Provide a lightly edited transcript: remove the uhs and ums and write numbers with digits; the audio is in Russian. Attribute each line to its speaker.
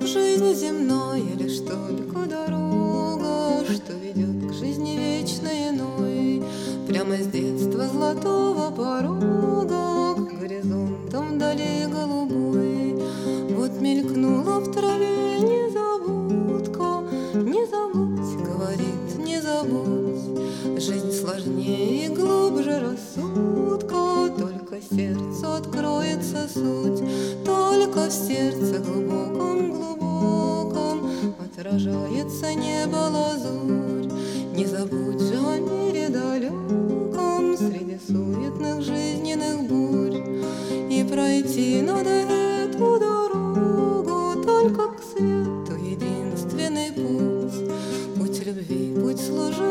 Speaker 1: жизнь земная лишь только дорога, что ведет к жизни вечной иной. Прямо с детства золотого порога к горизонтам вдали голубой. Вот мелькнула в траве незабудка, не забудь, говорит, не забудь. Жизнь сложнее и глубже рассудка, только сердцу откроется суть. Только в сердце глубоком отражается небо лазурь. Не забудь же о мире далеком среди суетных жизненных бурь. И пройти надо эту дорогу только к свету единственный путь. Путь любви, путь служения,